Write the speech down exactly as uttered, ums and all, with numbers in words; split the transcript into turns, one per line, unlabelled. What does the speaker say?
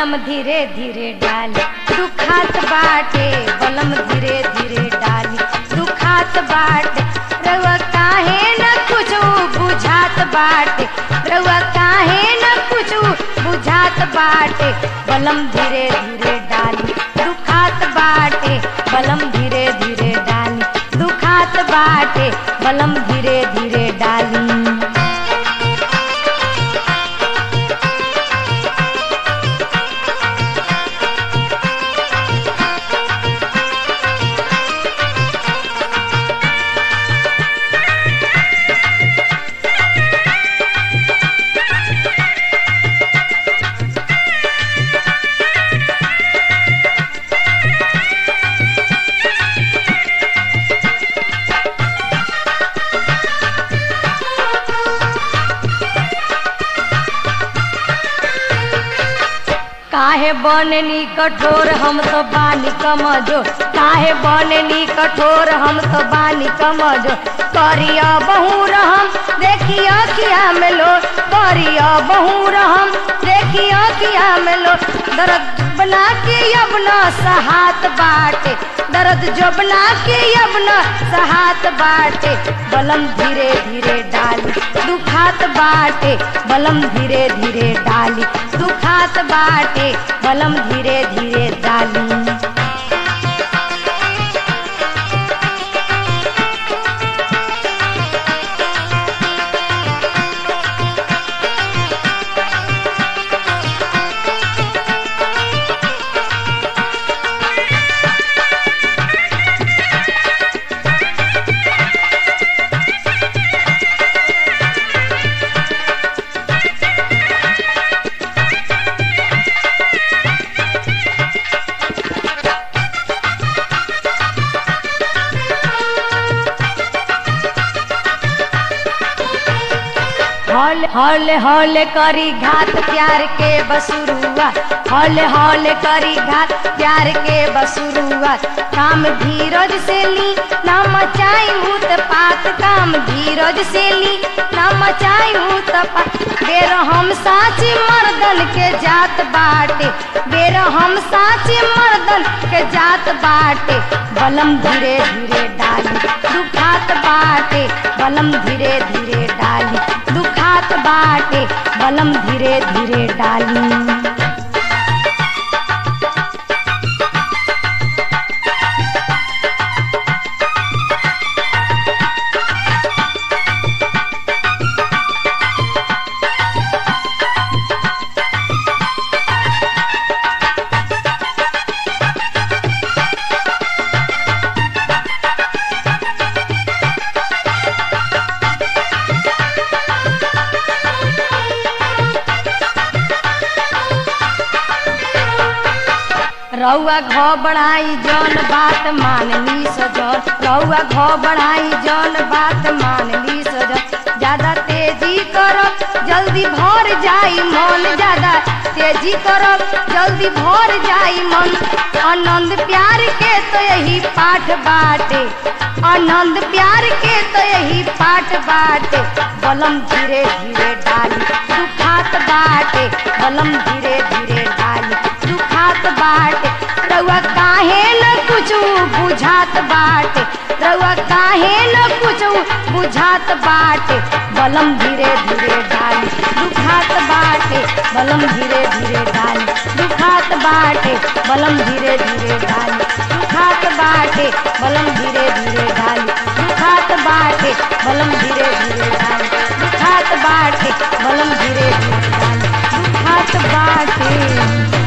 बलम धीरे धीरे डाली दुखात बाटे बलम धीरे धीरे डाली दुखात बाटे रउआ काहे न कुछ बुझात बाटे रउआ काहे न कुछ बुझात बाटे बलम धीरे धीरे डाली दुखात बाटे बलम धीरे धीरे डाली दुखात बाटे बलम धीरे धीरे डाली। काहे बननी कठोर हम तो बानी कमजोर काहे बननी कठोर हम तो बानी कमजोर करिया बहु रहम देखिया किया में लो करिया बहु रहम देखिया किया में लो दर्द बना के अब न सहात बाटे दर्द जो बना के अब न सहात बाटे बलम धीरे धीरे डाली दुखात बाटे बलम धीरे धीरे डाली दुखात बाटे बलम धीरे धीरे डाली। हौले हौले हौले करी घात प्यार के बसुरुआ हौले हौले करी घात प्यार के बसुरुआ काम धीरज से ली ना मचाई हूँ पात काम धीरज से ली ना मचाई हूँ पात बेर हम साची मर्दन के जात बाटे बेर हम साची मर्दन के जात बाटे बलम धीरे धीरे डाली दुखात बाटे बलम धीरे धीरे डाली दुखात बाटे बलम धीरे धीरे डाली। रउआ घो बढ़ाई जौन बात मान ली सजन रउआ घो बढ़ाई जौन बात मान ली सजन ज्यादा तेजी करब जल्दी भर जाई मन ज्यादा तेजी करब जल्दी भर जाई मन आनंद प्यार के तो यही पाठ बाटे आनंद प्यार के तो यही पाठ बाटे बलम धीरे धीरे डाली दुखात बाटे बलम धीरे धीरे डाली दुखात बाटे रउआ काहे न कुछ बुझात बाटे रउआ काहे न कुछ बुझात बाटे बलम धीरे धीरे डाली दुखात बाटे बलम धीरे धीरे डाली दुखात बाटे बलम धीरे धीरे डाली दुखात बाटे बलम धीरे धीरे डाली दुखात बाटे बलम धीरे धीरे डाली दुखात बाटे बलम धीरे धीरे डाली दुखात बाटे।